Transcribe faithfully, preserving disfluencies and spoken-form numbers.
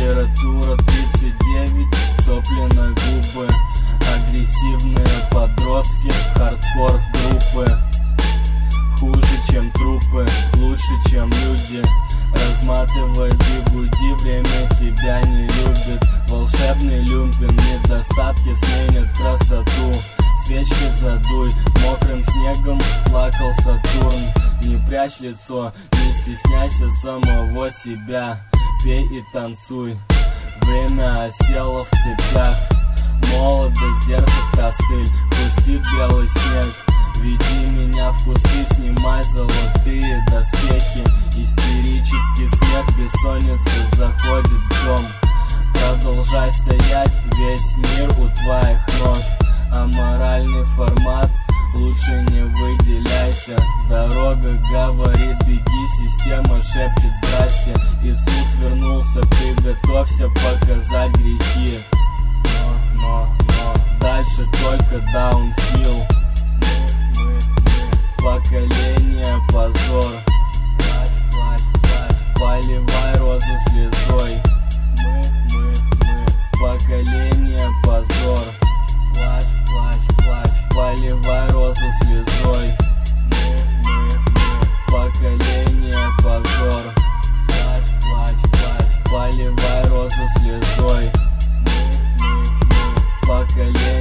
Температура тридцать девять, сопли на губы. Агрессивные подростки, хардкор группы. Хуже, чем трупы, лучше, чем люди. Разматывай бигуди, время тебя не любит. Волшебный люмпин, недостатки сменят красоту. Свечки задуй, мокрым снегом плакал Сатурн. Не прячь лицо, не стесняйся самого себя. Пей и танцуй, время осело в цепях. Молодость держит костыль, пусти белый снег. Веди меня в кусты, снимай золотые доспехи. Истерический смех, бессонница заходит в дом. Продолжай стоять, весь мир у твоих ног. Аморальный формат, лучше не выделяйся. Дорога говорит беги, система шепчет здрасте. Иисус вернулся, приготовься показать грехи. Но, но, но, дальше только даунхилл. Мы, мы, мы, поколение позор. Плачь, плачь, плачь, поливай розу слезой. Мы, мы, мы, поколение позор. Плачь, плачь, плачь, поливай розу слезой. Мы, мы, мы, поколение позор. Плачь, плачь, плачь, поливай розу слезой. Мы, мы, мы, поколение